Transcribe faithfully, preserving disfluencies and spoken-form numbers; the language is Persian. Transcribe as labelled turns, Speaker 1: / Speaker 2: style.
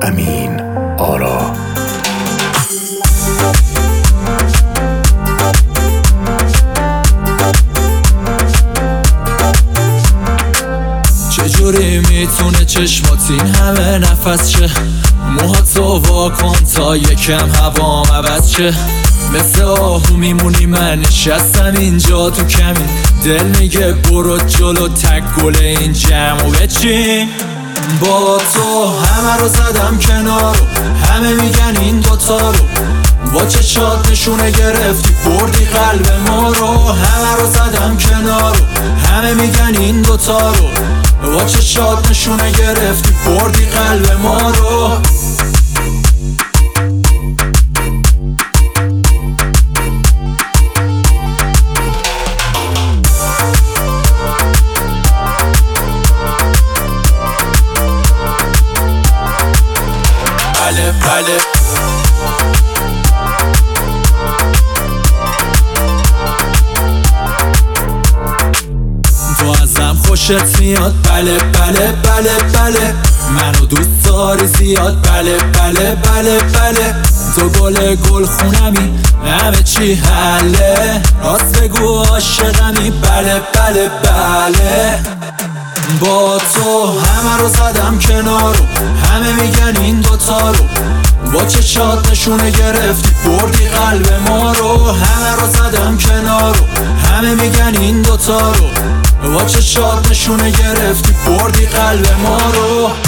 Speaker 1: امین آرا.
Speaker 2: چجوری میتونه چشمات این همه نفس شه؟ موهاتو وا کن تا یکم هوام عوض شه. مثل آهو میمونی من نشستم اینجا تو کمین. دل میگه برو جلو تک گل این جمعو بچین. با تو همه رو زدم کنار، همه میگن این دوتا رو با چشات نشونه گرفتی بردی قلب ما رو. همه رو زدم کنار، همه میگن این دوتا رو با چشات نشونه گرفتی بردی قلب ما رو. بله بله تو ازم خوشت میاد، بله بله بله بله منو دوست داری زیاد، بله بله بله بله تو گل گل خونمی همه چی حله، راست بگو عاشقمی، بله بله بله. با تو همه رو زدم کنار، همه میگن این دوتا رو با چشات نشونه گرفتی بردی قلب ما رو. همه رو زدم کنار، همه میگن این دوتا رو با چشات نشونه گرفتی بردی قلب ما رو.